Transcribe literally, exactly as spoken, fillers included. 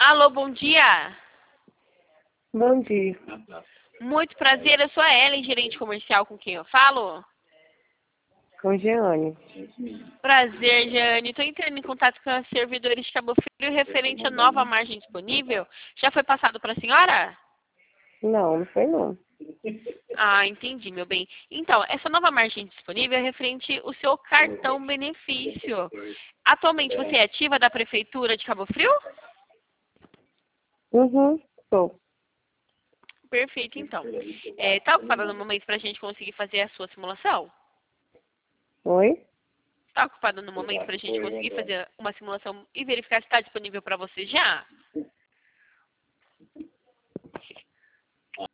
Alô, bom dia. Bom dia. Muito prazer, eu sou a Ellen, gerente comercial com quem eu falo. Com Jeane. Prazer, Jane. Estou entrando em contato com os servidores de Cabo Frio referente à nova margem disponível. Já foi passado para a senhora? Não, não foi não. Ah, entendi, meu bem. Então, essa nova margem disponível é referente ao seu cartão benefício. Atualmente você é ativa da Prefeitura de Cabo Frio? Uhum, sou. Perfeito, então. Está ocupada no momento para a gente conseguir fazer a sua simulação? Oi? Está ocupada no momento para a gente conseguir fazer uma simulação e verificar se está disponível para você já?